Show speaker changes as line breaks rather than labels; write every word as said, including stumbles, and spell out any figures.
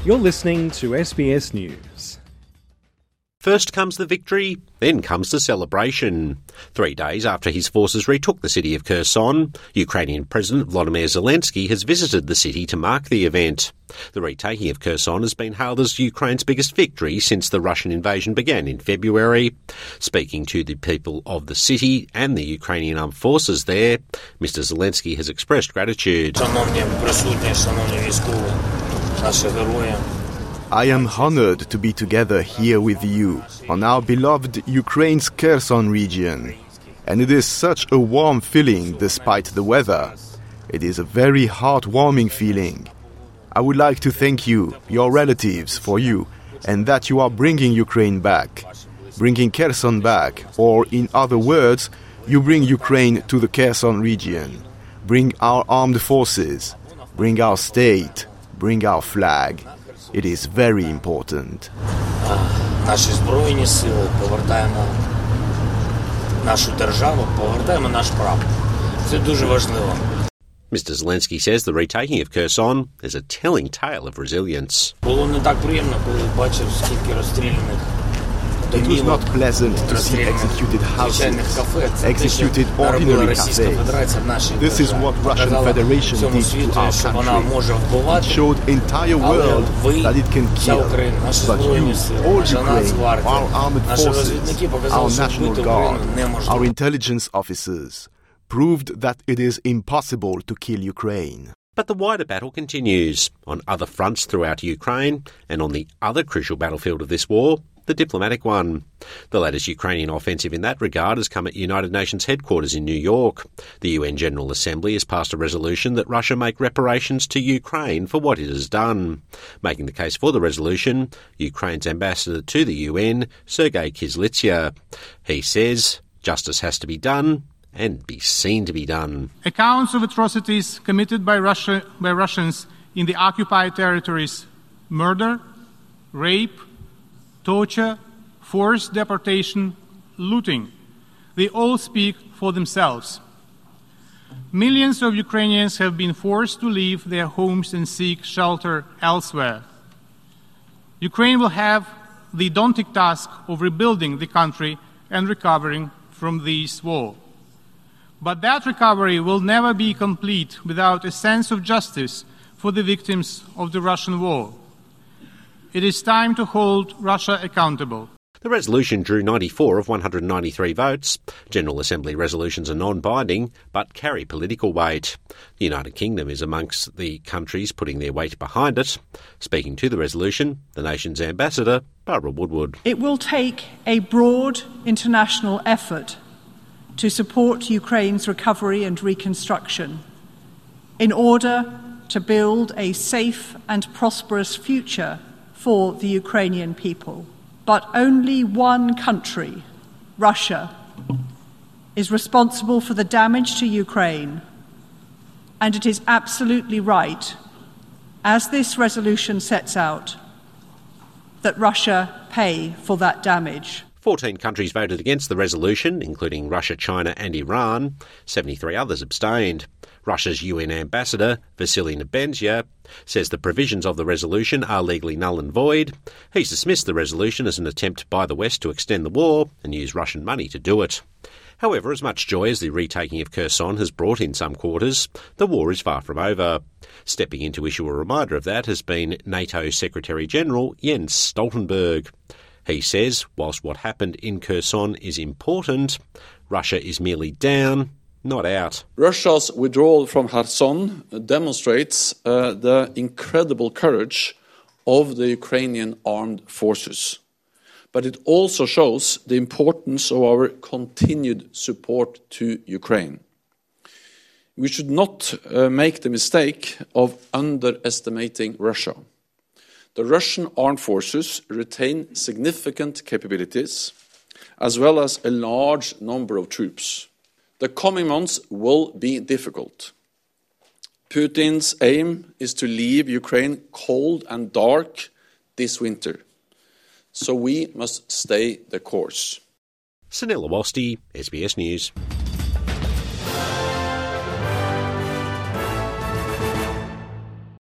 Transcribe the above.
You're listening to S B S News.
First comes the victory, then comes the celebration. Three days after his forces retook the city of Kherson, Ukrainian President Volodymyr Zelensky has visited the city to mark the event. The retaking of Kherson has been hailed as Ukraine's biggest victory since the Russian invasion began in February. Speaking to the people of the city and the Ukrainian armed forces there, Mister Zelensky has expressed gratitude.
I am honored to be together here with you on our beloved Ukraine's Kherson region. And it is such a warm feeling despite the weather. It is a very heartwarming feeling. I would like to thank you, your relatives, for you, and that you are bringing Ukraine back, bringing Kherson back, or in other words, you bring Ukraine to the Kherson region, bring our armed forces, bring our state, bring our flag. It is very important.
Наші збройні сили, повертаємо нашу державу, повертаємо наш прапор. Це дуже важливо.
Mister Zelensky says the retaking of Kherson is a telling tale of resilience.
Було не так приємно, коли бачив, скільки розстріляних.
It was not pleasant to see executed houses, executed ordinary cafes. This is what Russian Federation did to our country. It showed entire world that it can kill. But you, all Ukraine, our armed forces, our National Guard, our intelligence officers, proved that it is impossible to kill Ukraine.
But the wider battle continues on other fronts throughout Ukraine and on the other crucial battlefield of this war, the diplomatic one. The latest Ukrainian offensive in that regard has come at United Nations headquarters in New York. The U N General Assembly has passed a resolution that Russia make reparations to Ukraine for what it has done. Making the case for the resolution, Ukraine's ambassador to the U N, Sergei Kyslytsya. He says justice has to be done and be seen to be done.
Accounts of atrocities committed by Russia by Russians in the occupied territories, murder, rape, torture, forced deportation, looting, they all speak for themselves. Millions of Ukrainians have been forced to leave their homes and seek shelter elsewhere. Ukraine will have the daunting task of rebuilding the country and recovering from this war. But that recovery will never be complete without a sense of justice for the victims of the Russian war. It is time to hold Russia accountable.
The resolution drew ninety-four of one hundred ninety-three votes. General Assembly resolutions are non-binding but carry political weight. The United Kingdom is amongst the countries putting their weight behind it. Speaking to the resolution, the nation's ambassador, Barbara Woodward.
It will take a broad international effort to support Ukraine's recovery and reconstruction in order to build a safe and prosperous future for the Ukrainian people. But only one country, Russia, is responsible for the damage to Ukraine, and it is absolutely right, as this resolution sets out, that Russia pay for that damage.
fourteen countries voted against the resolution, including Russia, China and Iran. seventy-three others abstained. Russia's U N ambassador, Vasily Nebenzia, says the provisions of the resolution are legally null and void. He's dismissed the resolution as an attempt by the West to extend the war and use Russian money to do it. However, as much joy as the retaking of Kherson has brought in some quarters, the war is far from over. Stepping in to issue a reminder of that has been NATO Secretary-General Jens Stoltenberg. He says, whilst what happened in Kherson is important, Russia is merely down, not out.
Russia's withdrawal from Kherson demonstrates uh, the incredible courage of the Ukrainian armed forces. But it also shows the importance of our continued support to Ukraine. We should not uh, make the mistake of underestimating Russia. The Russian armed forces retain significant capabilities, as well as a large number of troops. The coming months will be difficult. Putin's aim is to leave Ukraine cold and dark this winter. So we must stay the course.
Sunil Awasthi, S B S News.